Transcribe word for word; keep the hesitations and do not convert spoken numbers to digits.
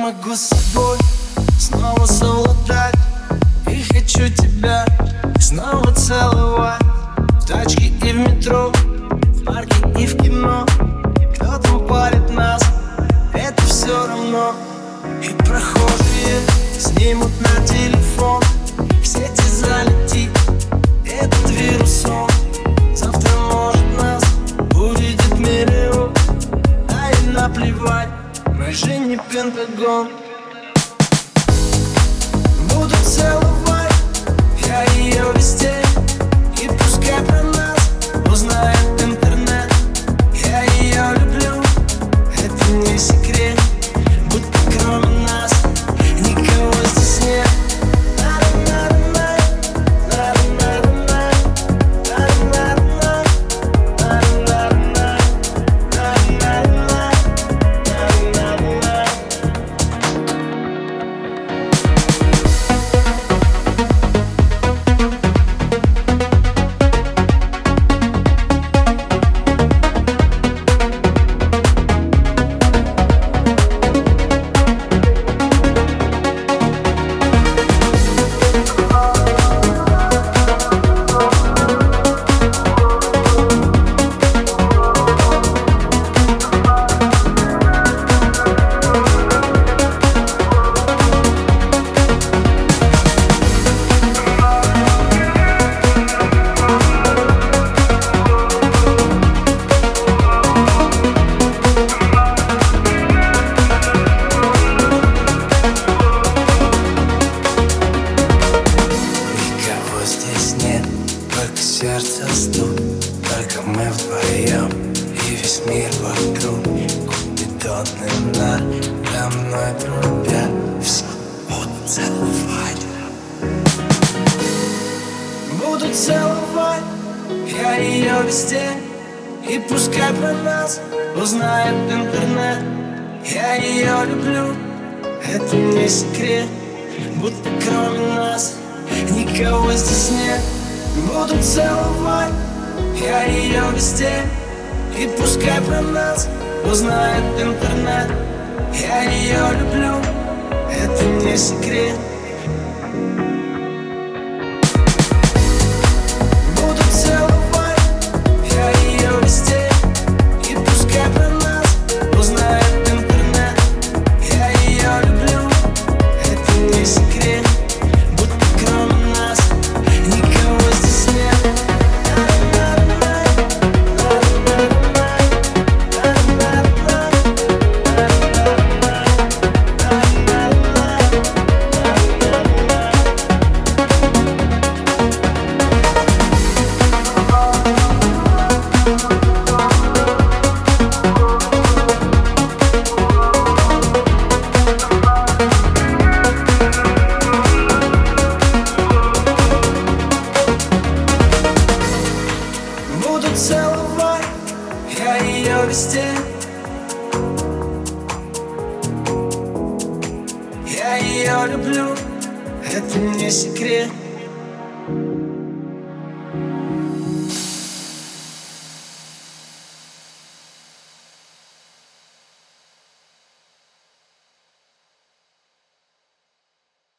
могу с собой снова совладать. И хочу тебя снова целовать. В тачке и в метро, в парке и в кино. Кто там палит нас, это все равно. И прохожие снимут на телефон. В сети залетит этот вирус, он завтра может нас увидит миллион. А и наплевать, мы же не Пентагон. Буду целовать я ее везде, и пускай про нас узнает интернет. Я ее люблю, это не секрет, будто кроме нас никого здесь нет. Только сердце стук, только мы вдвоем, и весь мир вокруг. Купидоны надо мной трубят, все буду целовать. Буду целовать я ее везде, и пускай про нас узнает интернет. Я ее люблю, это не секрет, будто кроме нас никого здесь нет. Буду целовать я ее везде, и пускай про нас узнает интернет. Я ее люблю, это не секрет. Буду целовать я ее везде, и пускай про нас узнает интернет. Я ее люблю, это не секрет, будто кроме нас никого здесь нет. Буду целовать я ее везде, я ее люблю, это не секрет.